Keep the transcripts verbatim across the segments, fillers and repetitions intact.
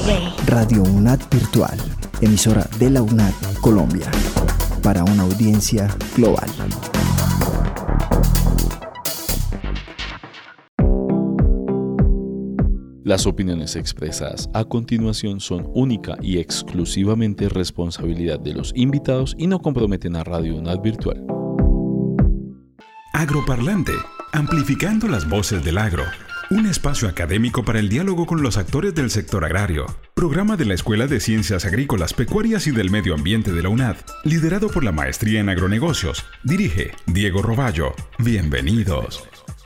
Radio UNAD Virtual, emisora de la UNAD Colombia, para una audiencia global. Las opiniones expresadas a continuación son única y exclusivamente responsabilidad de los invitados y no comprometen a Radio UNAD Virtual. Agroparlante, amplificando las voces del agro. Un espacio académico para el diálogo con los actores del sector agrario. Programa de la Escuela de Ciencias Agrícolas, Pecuarias y del Medio Ambiente de la UNAD, liderado por la Maestría en Agronegocios. Dirige Diego Roballo. Bienvenidos.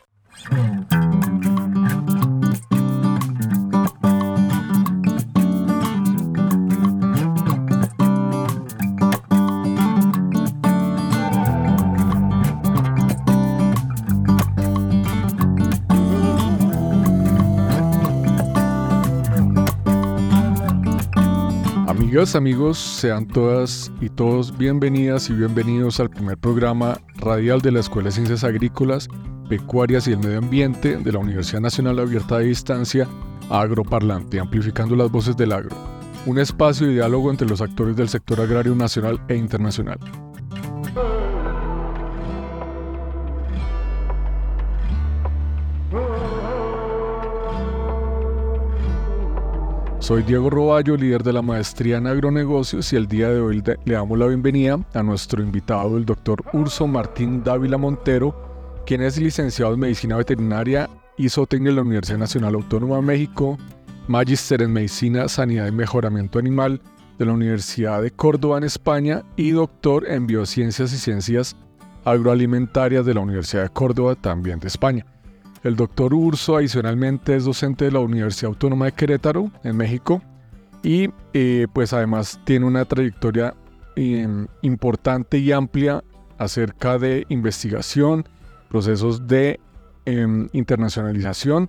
Amigas, amigos, sean todas y todos bienvenidas y bienvenidos al primer programa radial de la Escuela de Ciencias Agrícolas, Pecuarias y el Medio Ambiente de la Universidad Nacional Abierta de Distancia, Agroparlante, amplificando las voces del agro. Un espacio de diálogo entre los actores del sector agrario nacional e internacional. Soy Diego Roballo, líder de la Maestría en Agronegocios, y el día de hoy le damos la bienvenida a nuestro invitado, el doctor Urso Martín Dávila Montero, quien es licenciado en Medicina Veterinaria y zootecnia de la Universidad Nacional Autónoma de México, magíster en Medicina, Sanidad y Mejoramiento Animal de la Universidad de Córdoba en España y doctor en Biociencias y Ciencias Agroalimentarias de la Universidad de Córdoba, también de España. El doctor Urso adicionalmente es docente de la Universidad Autónoma de Querétaro, en México, y eh, pues además tiene una trayectoria eh, importante y amplia acerca de investigación, procesos de eh, internacionalización.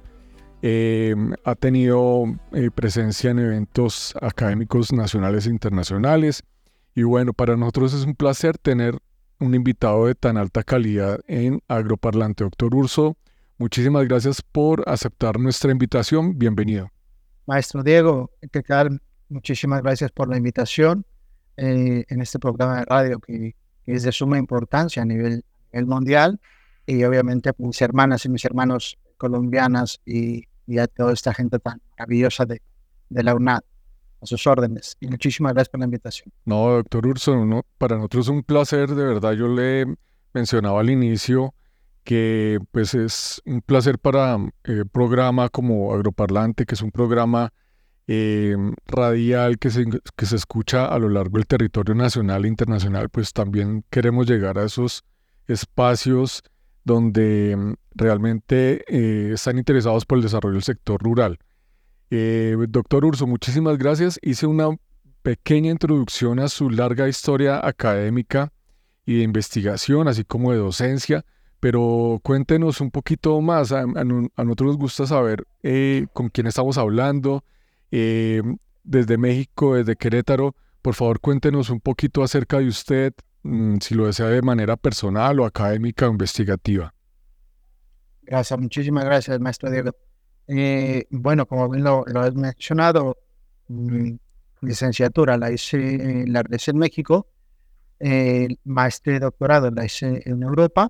Eh, ha tenido eh, presencia en eventos académicos nacionales e internacionales, y bueno, para nosotros es un placer tener un invitado de tan alta calidad en Agroparlante. Doctor Urso, muchísimas gracias por aceptar nuestra invitación. Bienvenido. Maestro Diego, ¿qué tal? Muchísimas gracias por la invitación eh, en este programa de radio que, que es de suma importancia a nivel, a nivel mundial, y obviamente a mis hermanas y mis hermanos colombianas y, y a toda esta gente tan maravillosa de, de la UNAD. A sus órdenes. Y muchísimas gracias por la invitación. No, doctor Urso, no, para nosotros es un placer, de verdad. Yo le mencionaba al inicio que pues es un placer para eh, programa como Agroparlante, que es un programa eh, radial que se, que se escucha a lo largo del territorio nacional e internacional. Pues también queremos llegar a esos espacios donde mm, realmente eh, están interesados por el desarrollo del sector rural. Eh, doctor Urso, muchísimas gracias. Hice una pequeña introducción a su larga historia académica y de investigación, así como de docencia. Pero cuéntenos un poquito más, a, a, a nosotros nos gusta saber eh, con quién estamos hablando, eh, desde México, desde Querétaro. Por favor, cuéntenos un poquito acerca de usted, mmm, si lo desea de manera personal o académica o investigativa. Gracias, muchísimas gracias, maestro Diego. Eh, bueno, como bien lo, lo has mencionado, mi licenciatura la hice, la hice en México, eh, maestría y doctorado la hice en Europa.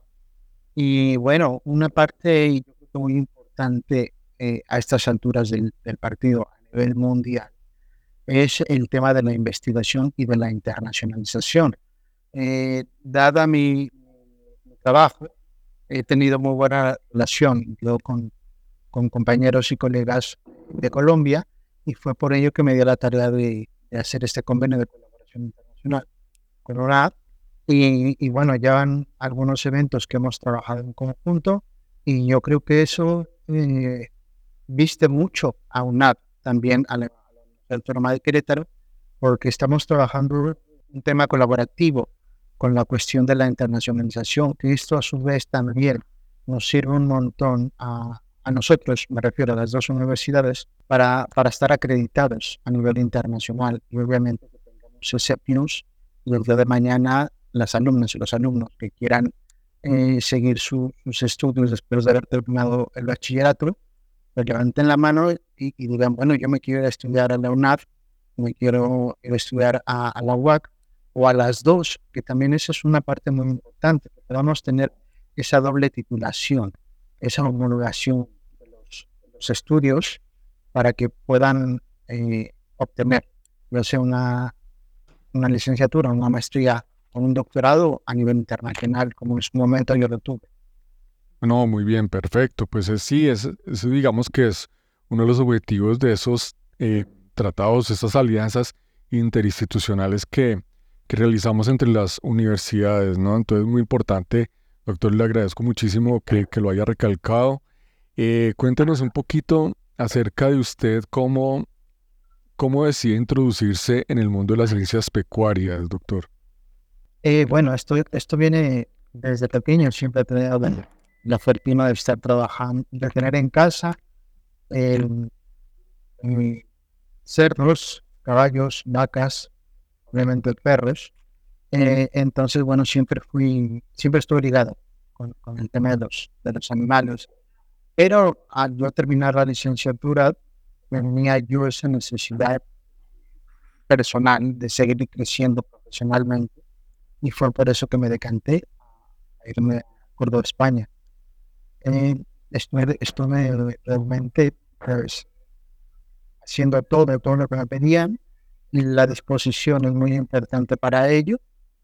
Y bueno, una parte yo creo que muy importante eh, a estas alturas del, del partido a nivel mundial es el tema de la investigación y de la internacionalización. Eh, dada mi, mi trabajo, he tenido muy buena relación yo con, con compañeros y colegas de Colombia, y fue por ello que me dio la tarea de, de hacer este convenio de colaboración internacional con UNAD. Y, y bueno, ya van algunos eventos que hemos trabajado en conjunto, y yo creo que eso eh, viste mucho a UNAD, también a la, a la Universidad Autónoma de Querétaro, porque estamos trabajando un tema colaborativo con la cuestión de la internacionalización, que esto a su vez también nos sirve un montón a, a nosotros, me refiero a las dos universidades, para, para estar acreditados a nivel internacional, y obviamente que tengamos ese plus y el día de mañana las alumnas y los alumnos que quieran eh, seguir su, sus estudios después de haber terminado el bachillerato, pues levanten la mano y, y digan, bueno, yo me quiero ir a estudiar a la UNAD, me quiero ir a estudiar a, a la U A C o a las dos, que también esa es una parte muy importante, que podamos tener esa doble titulación, esa homologación de los, de los estudios para que puedan eh, obtener, ya sea una, una licenciatura, una maestría o un doctorado a nivel internacional, como en su momento yo lo tuve. No, muy bien, perfecto. Pues es, sí, es, es, digamos que es uno de los objetivos de esos eh, tratados, esas alianzas interinstitucionales que, que realizamos entre las universidades, ¿no? Entonces, muy importante, doctor, le agradezco muchísimo que, que lo haya recalcado. Eh, cuéntenos un poquito acerca de usted, cómo, cómo decide introducirse en el mundo de las ciencias pecuarias, doctor. Eh, bueno, esto, esto viene desde pequeño, siempre he tenido la, la fortuna de estar trabajando, de tener en casa eh, eh, cerdos, caballos, vacas, obviamente perros. Eh, entonces, bueno, siempre fui, siempre estuve ligado con, con el tema de los, de los animales. Pero al yo terminar la licenciatura, tenía yo esa necesidad personal de seguir creciendo profesionalmente. Y fue por eso que me decanté a irme a Córdoba, España. Eh, estuve, estuve realmente pues, haciendo todo, todo lo que me pedían. Y la disposición es muy importante para ello.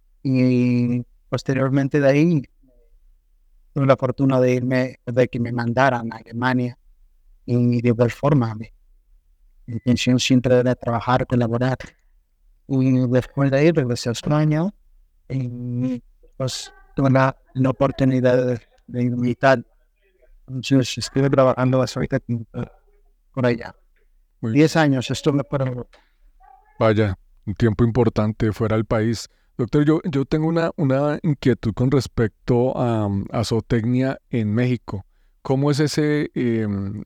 Y posteriormente de ahí tuve la fortuna de irme, de que me mandaran a Alemania. Y de igual forma, mi intención siempre era trabajar, colaborar. Y después de ahí regresé a España. Y pues tuve la, la oportunidad de, de irme a Italia. Entonces estuve trabajando ahorita por allá. Muy Diez años estuve por... Vaya, un tiempo importante fuera del país. Doctor, yo, yo tengo una, una inquietud con respecto a, a zootecnia en México. ¿Cómo es ese, eh,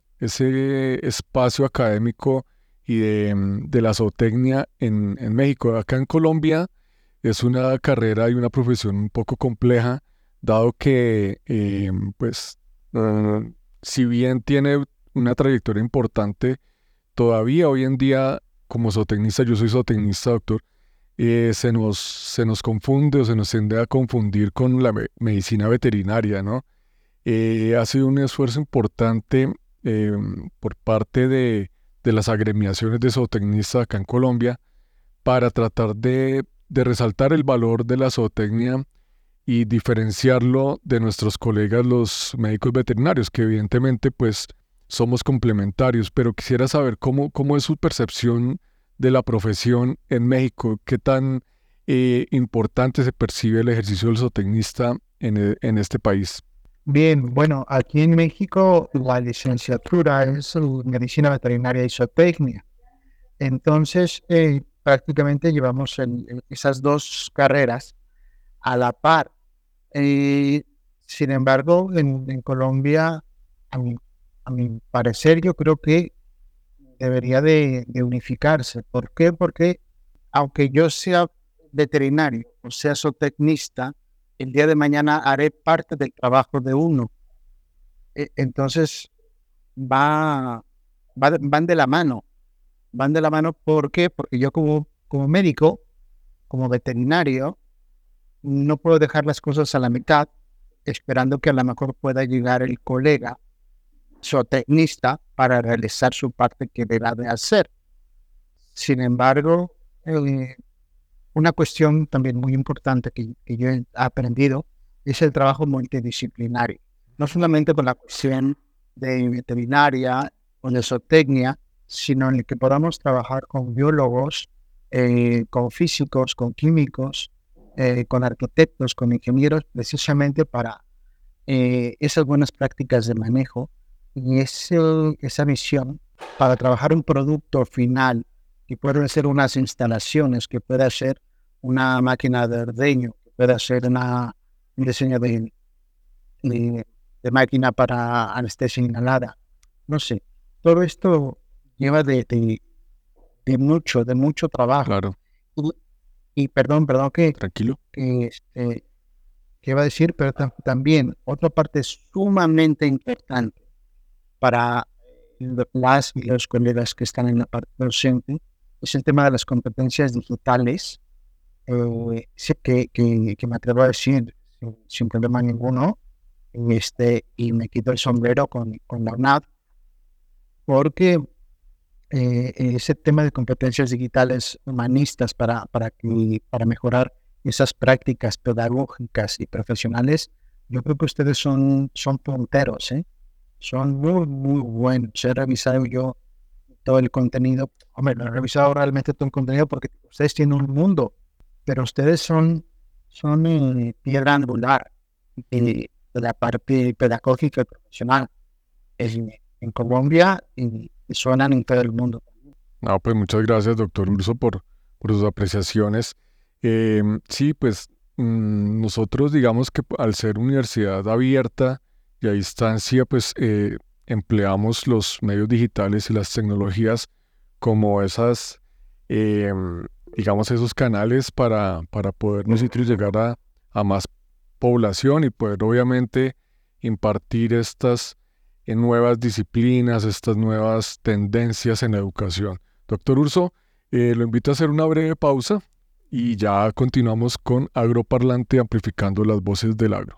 ese espacio académico y de, de la zootecnia en, en México? Acá en Colombia es una carrera y una profesión un poco compleja, dado que, eh, pues, uh, si bien tiene una trayectoria importante, todavía hoy en día, como zootecnista, yo soy zootecnista, doctor, eh, se nos, se nos confunde o se nos tiende a confundir con la me- medicina veterinaria, ¿no? Eh, ha sido un esfuerzo importante eh, por parte de, de las agremiaciones de zootecnistas acá en Colombia para tratar de, de resaltar el valor de la zootecnia y diferenciarlo de nuestros colegas los médicos veterinarios, que evidentemente pues somos complementarios, pero quisiera saber cómo, cómo es su percepción de la profesión en México, qué tan eh, importante se percibe el ejercicio del zootecnista en, e- en este país. Bien, bueno, aquí en México la licenciatura es en medicina veterinaria y zootecnia. Entonces, eh, prácticamente llevamos el- el- esas dos carreras a la par. Eh, sin embargo, en, en Colombia, a mi, a mi parecer, yo creo que debería de, de unificarse. ¿Por qué? Porque aunque yo sea veterinario o sea zootecnista, el día de mañana haré parte del trabajo de uno. E- Entonces, va, va de- van de la mano. Van de la mano, ¿por qué? Porque yo como, como médico, como veterinario, no puedo dejar las cosas a la mitad, esperando que a lo mejor pueda llegar el colega zootecnista para realizar su parte que deba de hacer. Sin embargo, eh, una cuestión también muy importante que, que yo he aprendido es el trabajo multidisciplinario. No solamente con la cuestión de veterinaria o de zootecnia, sino en el que podamos trabajar con biólogos, eh, con físicos, con químicos, eh, con arquitectos, con ingenieros, precisamente para eh, esas buenas prácticas de manejo y ese, esa misión para trabajar un producto final que pueda ser unas instalaciones, que pueda ser una máquina de ordeño, que pueda ser una, un diseño de, de, de máquina para anestesia inhalada. No sé, todo esto lleva de, de, de mucho, de mucho trabajo. Claro, Y, y perdón, perdón que, tranquilo. que, este, que iba a decir, pero tam- también otra parte sumamente importante para las y los colegas que están en la parte docente es el tema de las competencias digitales, eh, sí, que, que, que me atrevo a decir sin, sin problema ninguno, este, y me quito el sombrero con, con la UNAD, porque eh, ese tema de competencias digitales humanistas para, para, que, para mejorar esas prácticas pedagógicas y profesionales, yo creo que ustedes son, son punteros, ¿eh? Son muy, muy buenos. He revisado yo todo el contenido. Hombre, no he revisado realmente todo el contenido porque ustedes tienen un mundo, pero ustedes son, son eh, piedra angular de, de la parte pedagógica y profesional en, en Colombia y, y suenan en todo el mundo. No, pues muchas gracias, doctor Urso, por, por sus apreciaciones. Eh, sí, pues mmm, nosotros digamos que al ser universidad abierta y a distancia, pues eh, empleamos los medios digitales y las tecnologías como esas, eh, digamos, esos canales para, para poder nosotros llegar a, a más población y poder obviamente impartir estas eh, nuevas disciplinas, estas nuevas tendencias en la educación. Doctor Urso, eh, lo invito a hacer una breve pausa y ya continuamos con Agroparlante, amplificando las voces del agro.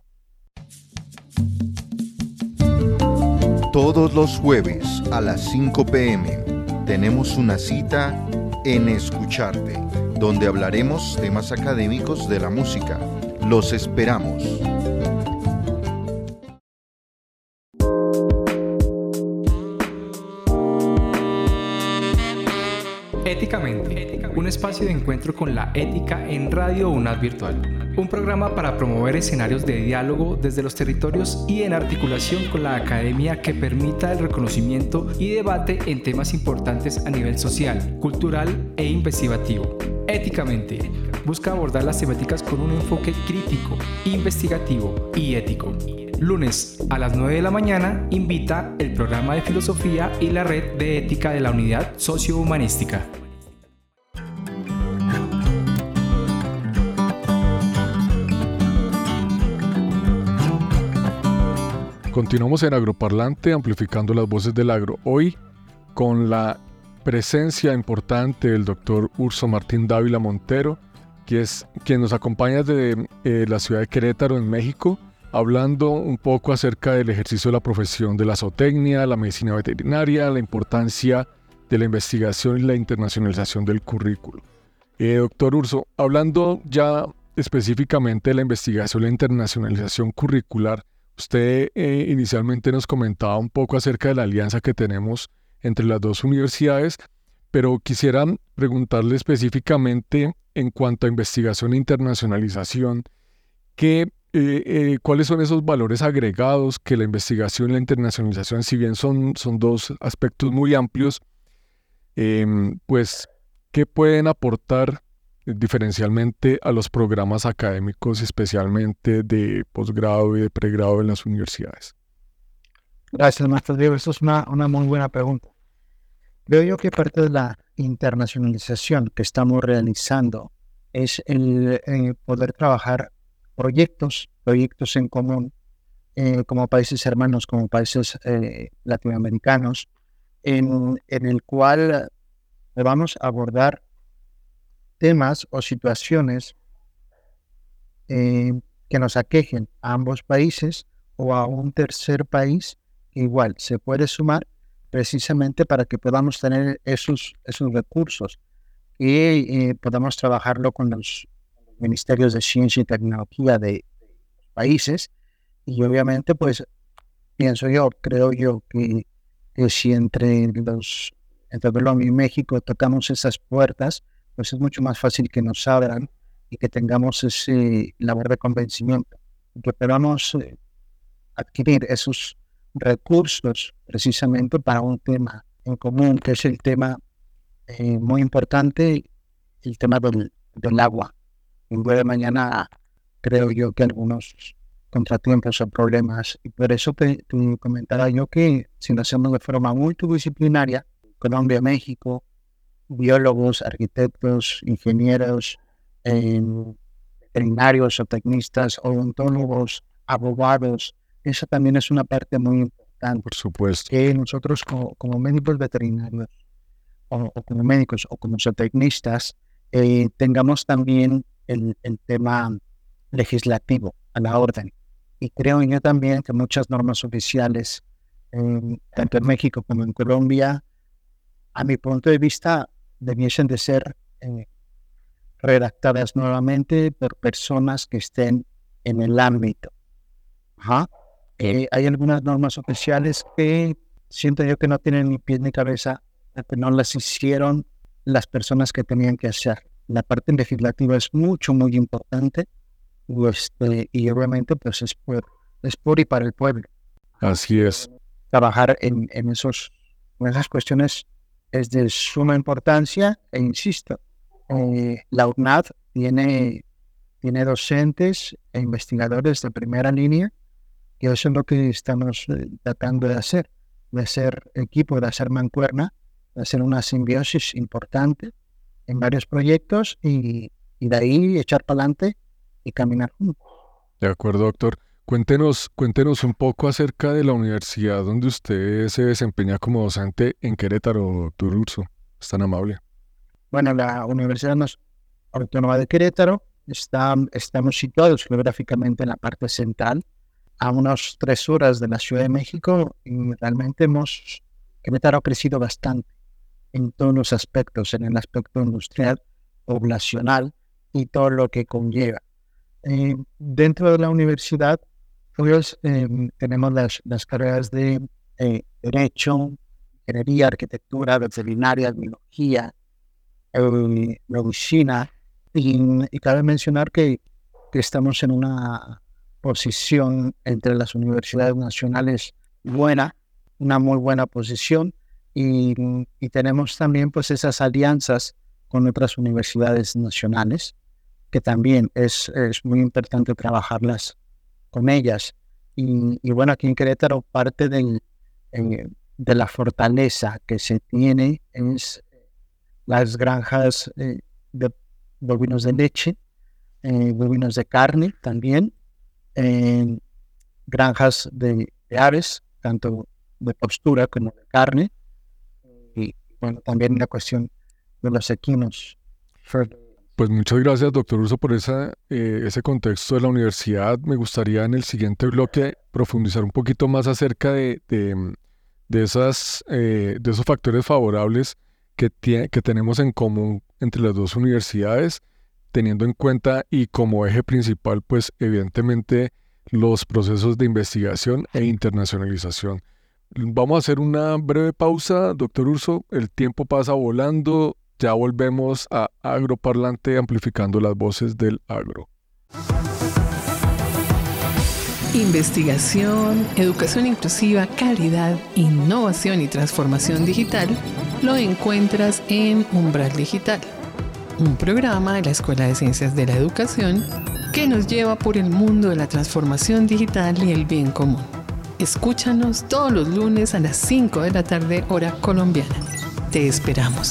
Todos los jueves a las cinco p m tenemos una cita en Escucharte, donde hablaremos temas académicos de la música. Los esperamos. Éticamente, un espacio de encuentro con la ética en Radio UNAD Virtual. Un programa para promover escenarios de diálogo desde los territorios y en articulación con la academia que permita el reconocimiento y debate en temas importantes a nivel social, cultural e investigativo. Éticamente, busca abordar las temáticas con un enfoque crítico, investigativo y ético. Lunes a las nueve de la mañana invita el programa de filosofía y la red de ética de la unidad sociohumanística. Continuamos en Agroparlante, amplificando las voces del agro. Hoy con la presencia importante del doctor Urso Martín Dávila Montero, que es quien nos acompaña desde eh, la ciudad de Querétaro, en México, hablando un poco acerca del ejercicio de la profesión de la zootecnia, la medicina veterinaria, la importancia de la investigación y la internacionalización del currículo. Eh, doctor Urso, hablando ya específicamente de la investigación y la internacionalización curricular, usted eh, inicialmente nos comentaba un poco acerca de la alianza que tenemos entre las dos universidades, pero quisiera preguntarle específicamente en cuanto a investigación e internacionalización, ¿qué Eh, eh, ¿cuáles son esos valores agregados que la investigación y la internacionalización, si bien son, son dos aspectos muy amplios, eh, pues, qué pueden aportar eh, diferencialmente a los programas académicos, especialmente de posgrado y de pregrado en las universidades? Gracias, maestro Diego. Esto es una, una muy buena pregunta. Veo yo que parte de la internacionalización que estamos realizando es el eh, poder trabajar proyectos, proyectos en común, eh, como países hermanos, como países eh, latinoamericanos, en, en el cual vamos a abordar temas o situaciones eh, que nos aquejen a ambos países o a un tercer país que igual se puede sumar precisamente para que podamos tener esos, esos recursos y eh, podamos trabajarlo con los ministerios de ciencia y tecnología de, de los países, y obviamente pues pienso yo, creo yo que, que si entre los entre Colombia y México tocamos esas puertas, pues es mucho más fácil que nos abran y que tengamos ese labor de convencimiento, que podamos eh, adquirir esos recursos precisamente para un tema en común, que es el tema eh, muy importante, el tema del, del agua. En día de mañana creo yo que algunos contratiempos o problemas, y por eso te, te comentaba yo que si lo hacemos de forma multidisciplinaria, Colombia, México, biólogos, arquitectos, ingenieros, eh, veterinarios o tecnistas, odontólogos, abogados, esa también es una parte muy importante importante. Por supuesto. Que nosotros como, como médicos veterinarios o, o como médicos o como zootecnistas eh, tengamos también el, el tema legislativo a la orden. Y creo yo también que muchas normas oficiales, eh, tanto en México como en Colombia, a mi punto de vista, debiesen de ser eh, redactadas nuevamente por personas que estén en el ámbito. Ajá. Eh, hay algunas normas oficiales que siento yo que no tienen ni pies ni cabeza, que no las hicieron las personas que tenían que hacer. La parte legislativa es mucho, muy importante, pues, eh, y obviamente pues es por, es por y para el pueblo. Así es. Trabajar en, en, esos, en esas cuestiones es de suma importancia, e insisto, eh, la U N A D tiene, tiene docentes e investigadores de primera línea, y eso es lo que estamos eh, tratando de hacer, de hacer equipo, de hacer mancuerna, de hacer una simbiosis importante en varios proyectos y, y de ahí echar para adelante y caminar juntos. De acuerdo, doctor. Cuéntenos, cuéntenos un poco acerca de la universidad donde usted se desempeña como docente en Querétaro, doctor Urso. Es tan amable. Bueno, la Universidad Autónoma de Querétaro está, estamos situados geográficamente en la parte central, a unas tres horas de la Ciudad de México, y realmente hemos, Querétaro ha crecido bastante en todos los aspectos, en el aspecto industrial, poblacional y todo lo que conlleva. Eh, dentro de la universidad, pues eh, tenemos las, las carreras de eh, Derecho, Ingeniería, Arquitectura, Veterinaria, Biología, eh, Medicina, y, y cabe mencionar que, que estamos en una posición entre las universidades nacionales buena, una muy buena posición, y, y tenemos también pues esas alianzas con otras universidades nacionales, que también es, es muy importante trabajarlas con ellas. Y, y bueno, aquí en Querétaro parte del, eh, de la fortaleza que se tiene es las granjas eh, de bovinos de leche, eh, bovinos de carne también, eh, granjas de, de aves, tanto de postura como de carne, y bueno, también la cuestión de los equinos. Pues muchas gracias, doctor Urso, por esa, eh, ese contexto de la universidad. Me gustaría en el siguiente bloque profundizar un poquito más acerca de, de, de, esas, eh, de esos factores favorables que, tiene, que tenemos en común entre las dos universidades, teniendo en cuenta y como eje principal, pues evidentemente los procesos de investigación e internacionalización. Vamos a hacer una breve pausa, doctor Urso. El tiempo pasa volando. Ya volvemos a Agroparlante, amplificando las voces del agro. Investigación, educación inclusiva, calidad, innovación y transformación digital lo encuentras en Umbral Digital, un programa de la Escuela de Ciencias de la Educación que nos lleva por el mundo de la transformación digital y el bien común. Escúchanos todos los lunes a las cinco de la tarde, hora colombiana. Te esperamos.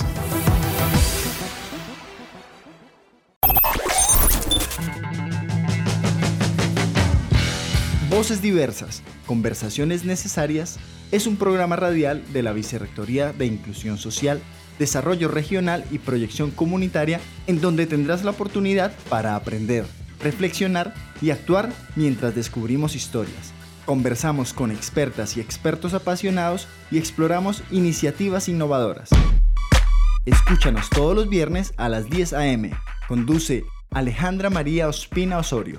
Voces Diversas, Conversaciones Necesarias es un programa radial de la Vicerrectoría de Inclusión Social, Desarrollo Regional y Proyección Comunitaria, en donde tendrás la oportunidad para aprender, reflexionar y actuar mientras descubrimos historias. Conversamos con expertas y expertos apasionados y exploramos iniciativas innovadoras. Escúchanos todos los viernes a las diez a eme. Conduce Alejandra María Ospina Osorio.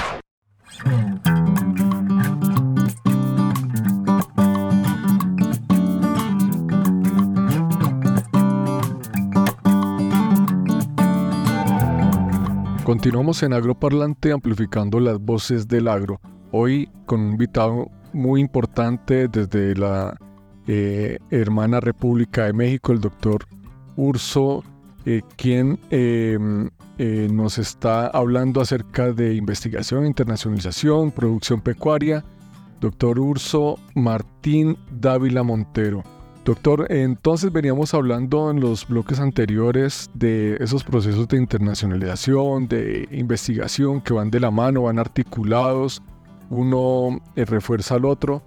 Continuamos en Agroparlante, amplificando las voces del agro. Hoy con un invitado muy importante desde la eh, hermana República de México, el doctor Urso, eh, quien eh, eh, nos está hablando acerca de investigación, internacionalización, producción pecuaria. Doctor Urso Martín Dávila Montero. Doctor, entonces veníamos hablando en los bloques anteriores de esos procesos de internacionalización, de investigación que van de la mano, van articulados, uno eh, refuerza al otro.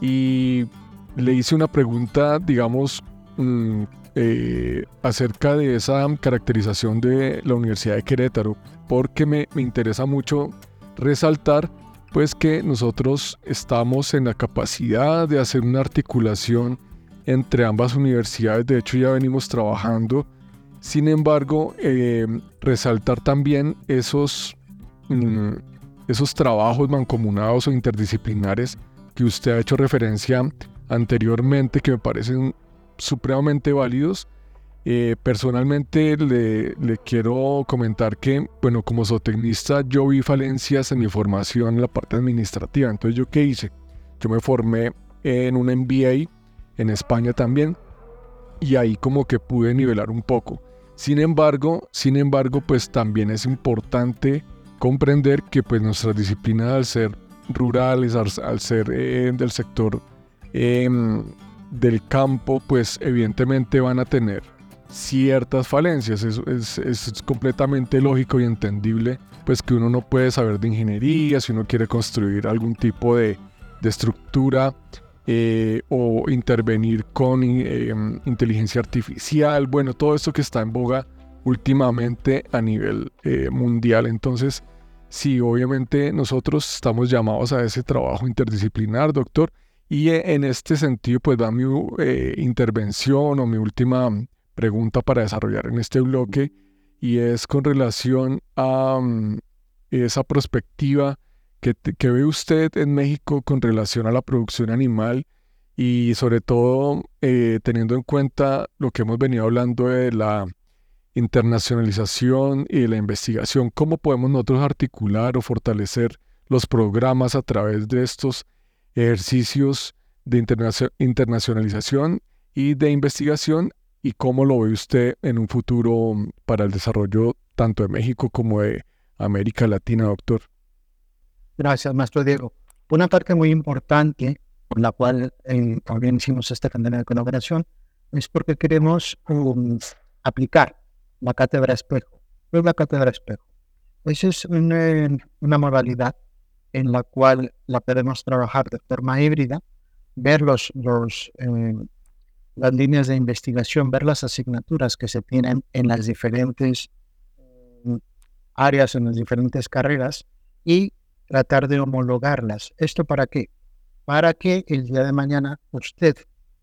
y le hice una pregunta, digamos, mmm, eh, acerca de esa caracterización de la Universidad de Querétaro, porque me, me interesa mucho resaltar pues que nosotros estamos en la capacidad de hacer una articulación entre ambas universidades. De hecho, ya venimos trabajando. Sin embargo, eh, resaltar también esos, mm, esos trabajos mancomunados o interdisciplinares que usted ha hecho referencia anteriormente, que me parecen supremamente válidos. Eh, personalmente le, le quiero comentar que, bueno, como zootecnista yo vi falencias en mi formación en la parte administrativa. Entonces, ¿yo qué hice? Yo me formé en un M B A en España también, y ahí como que pude nivelar un poco. Sin embargo, sin embargo, pues también es importante comprender que pues nuestras disciplinas, al ser rurales, al, al ser eh, del sector eh, del campo, pues evidentemente van a tener ciertas falencias. Es, es, es completamente lógico y entendible pues que uno no puede saber de ingeniería si uno quiere construir algún tipo de, de estructura eh, o intervenir con eh, inteligencia artificial, bueno, todo esto que está en boga últimamente a nivel eh, mundial. Entonces sí, obviamente nosotros estamos llamados a ese trabajo interdisciplinar, doctor, y en este sentido pues va mi eh, intervención o mi última pregunta para desarrollar en este bloque, y es con relación a um, esa perspectiva que, que ve usted en México con relación a la producción animal, y sobre todo eh, teniendo en cuenta lo que hemos venido hablando de la internacionalización y de la investigación. ¿Cómo podemos nosotros articular o fortalecer los programas a través de estos ejercicios de interna- internacionalización y de investigación? ¿Y cómo lo ve usted en un futuro para el desarrollo tanto de México como de América Latina, doctor? Gracias, maestro Diego. Una parte muy importante por la cual eh, también hicimos esta cadena de colaboración es porque queremos um, aplicar la cátedra espejo. ¿Qué es la cátedra espejo? Esa es una, una modalidad en la cual la podemos trabajar de forma híbrida, ver los... los eh, las líneas de investigación, ver las asignaturas que se tienen en las diferentes eh, áreas, en las diferentes carreras, y tratar de homologarlas. ¿Esto para qué? Para que el día de mañana usted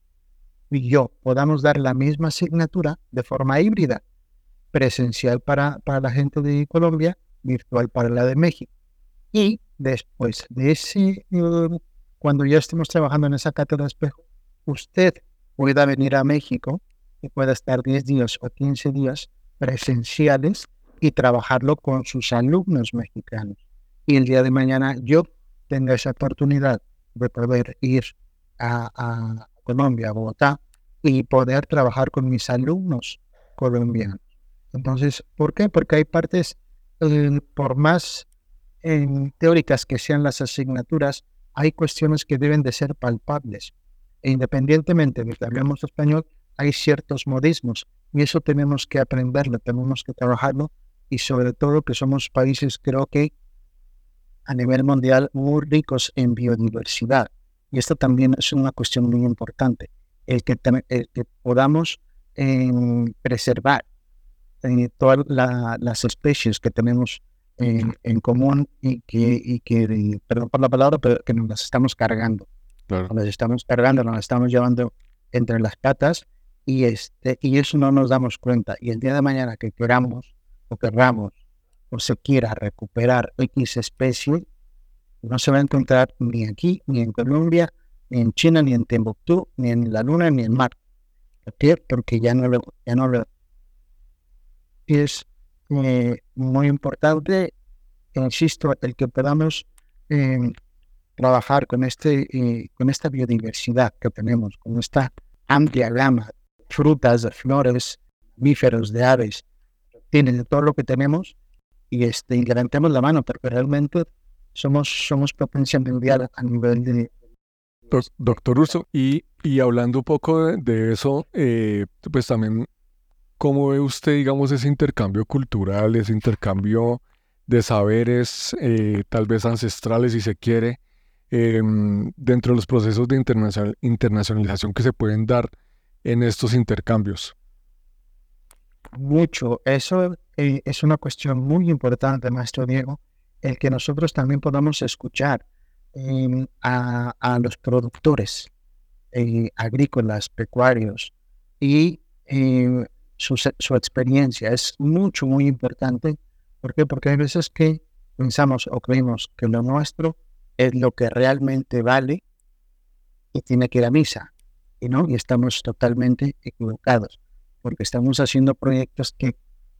y yo podamos dar la misma asignatura de forma híbrida, presencial para, para la gente de Colombia, virtual para la de México. Y después de ese, eh, cuando ya estemos trabajando en esa cátedra espejo, usted pueda venir a México y pueda estar diez días o quince días presenciales y trabajarlo con sus alumnos mexicanos. Y el día de mañana yo tenga esa oportunidad de poder ir a, a Colombia, a Bogotá, y poder trabajar con mis alumnos colombianos. Entonces, ¿por qué? Porque hay partes, eh, por más eh, teóricas que sean las asignaturas, hay cuestiones que deben de ser palpables. E independientemente de que hablemos español, hay ciertos modismos, y eso tenemos que aprenderlo, tenemos que trabajarlo, y sobre todo que somos países, creo que a nivel mundial, muy ricos en biodiversidad, y esto también es una cuestión muy importante, el que, el que podamos eh, preservar eh, todas la, las especies que tenemos eh, en común, y que, y que, perdón por la palabra, pero que nos las estamos cargando. Claro. Nos estamos cargando, nos estamos llevando entre las patas, y, este, y eso no nos damos cuenta. Y el día de mañana que queramos o querramos o se quiera recuperar X especie, no se va a encontrar ni aquí, ni en Colombia, ni en China, ni en Timbuktu, ni en la Luna, ni en Marte. ¿Por qué? Porque ya no lo... Ya no lo y es eh, muy importante, insisto, el que podamos... Eh, trabajar con, este, eh, con esta biodiversidad que tenemos, con esta amplia gama de frutas, de flores, mamíferos, de aves, tiene de todo lo que tenemos, y, este, y levantemos la mano, porque realmente somos, somos potencia mundial a nivel de... Doctor Urso, y, y hablando un poco de, de eso, eh, pues también, ¿cómo ve usted, digamos, ese intercambio cultural, ese intercambio de saberes, eh, tal vez ancestrales, si se quiere, eh, dentro de los procesos de internacional, internacionalización que se pueden dar en estos intercambios? Mucho. Eso eh, es una cuestión muy importante, maestro Diego, el que nosotros también podamos escuchar eh, a, a los productores eh, agrícolas, pecuarios y eh, su, su experiencia. Es mucho, muy importante. ¿Por qué? Porque hay veces que pensamos o creemos que lo nuestro es lo que realmente vale y tiene que ir a misa, y no, y estamos totalmente equivocados, porque estamos haciendo proyectos que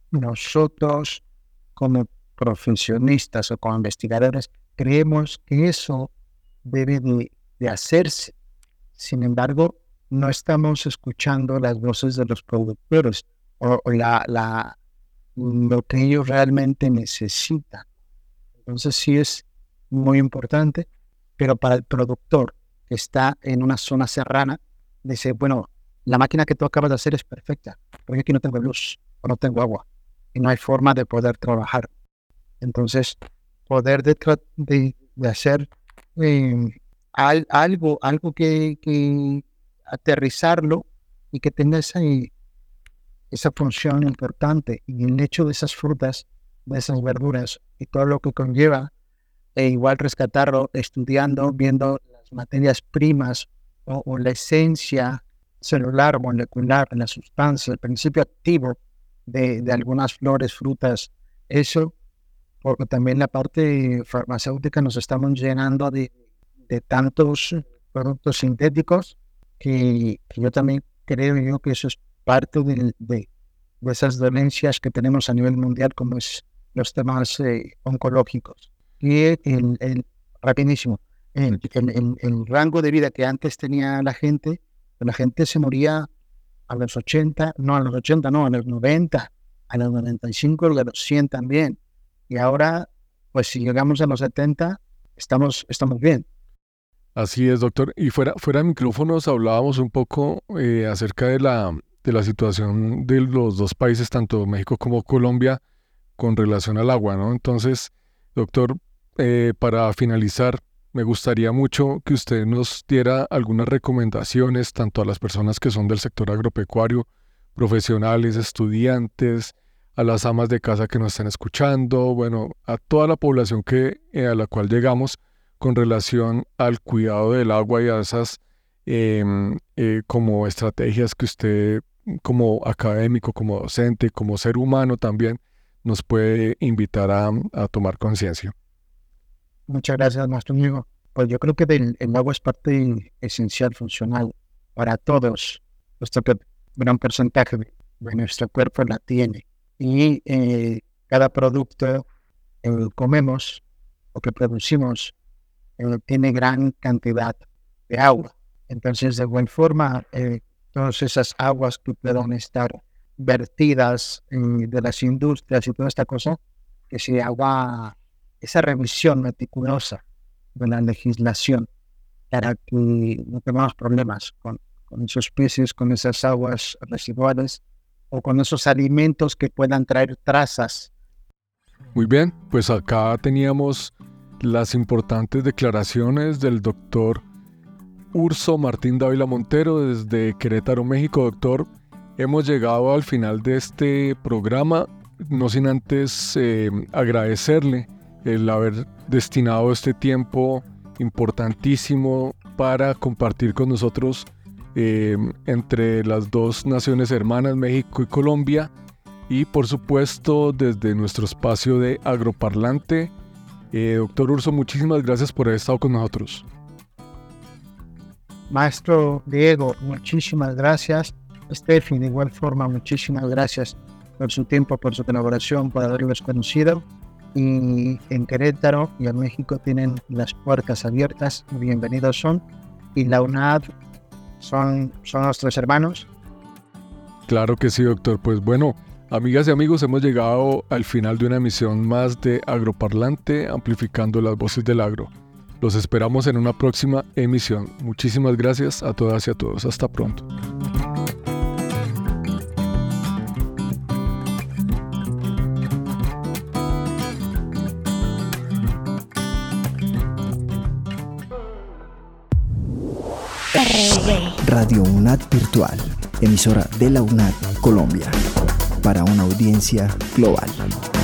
nosotros como profesionistas o como investigadores creemos que eso debe de, de hacerse. Sin embargo, no estamos escuchando las voces de los productores o, o la, la, lo que ellos realmente necesitan. Entonces sí es muy importante, pero para el productor que está en una zona serrana, dice, bueno, la máquina que tú acabas de hacer es perfecta, porque aquí no tengo luz o no tengo agua y no hay forma de poder trabajar. Entonces, poder de, de, de hacer eh, al, algo, algo que, que aterrizarlo y que tenga esa, esa función importante, y el hecho de esas frutas, de esas verduras y todo lo que conlleva, e igual rescatarlo estudiando, viendo las materias primas o, o la esencia celular, molecular, la sustancia, el principio activo de, de algunas flores, frutas, eso, porque también la parte farmacéutica nos estamos llenando de, de tantos productos sintéticos que, que yo también creo yo que eso es parte de, de, de esas dolencias que tenemos a nivel mundial, como es los temas eh, oncológicos. Y el, el, rapidísimo, el, el, el, el rango de vida que antes tenía la gente, la gente se moría a los ochenta, no a los ochenta, no, a los noventa, a los noventa y cinco, a los cien también. Y ahora, pues si llegamos a los setenta, estamos, estamos bien. Así es, doctor. Y fuera, fuera de micrófonos hablábamos un poco eh, acerca de la, de la situación de los dos países, tanto México como Colombia, con relación al agua, ¿no? Entonces, doctor, eh, para finalizar, me gustaría mucho que usted nos diera algunas recomendaciones, tanto a las personas que son del sector agropecuario, profesionales, estudiantes, a las amas de casa que nos están escuchando, bueno, a toda la población que, eh, a la cual llegamos con relación al cuidado del agua y a esas eh, eh, como estrategias que usted como académico, como docente, como ser humano también nos puede invitar a, a tomar conciencia. Muchas gracias, maestro amigo. Pues yo creo que del, el agua es parte esencial, funcional para todos, puesto que un gran porcentaje de, de nuestro cuerpo la tiene. Y eh, cada producto que eh, comemos o que producimos eh, tiene gran cantidad de agua. Entonces, de igual forma, eh, todas esas aguas que puedan estar vertidas eh, de las industrias y toda esta cosa, que se haga esa revisión meticulosa de la legislación para que no tengamos problemas con, con esos peces, con esas aguas residuales o con esos alimentos que puedan traer trazas. Muy bien, pues acá teníamos las importantes declaraciones del doctor Urso Martín Dávila Montero desde Querétaro, México. Doctor, hemos llegado al final de este programa, no sin antes eh, agradecerle el haber destinado este tiempo importantísimo para compartir con nosotros eh, entre las dos naciones hermanas, México y Colombia, y por supuesto desde nuestro espacio de Agroparlante. Eh, doctor Urso, muchísimas gracias por haber estado con nosotros. Maestro Diego, muchísimas gracias. Steffi, de igual forma, muchísimas gracias por su tiempo, por su colaboración, por haberlos conocido. Y en Querétaro y en México tienen las puertas abiertas, bienvenidos son. Y la UNAD son, son nuestros hermanos. Claro que sí, doctor. Pues bueno, amigas y amigos, hemos llegado al final de una emisión más de Agroparlante, amplificando las voces del agro. Los esperamos en una próxima emisión. Muchísimas gracias a todas y a todos. Hasta pronto. Radio UNAD Virtual, emisora de la UNAD Colombia, para una audiencia global.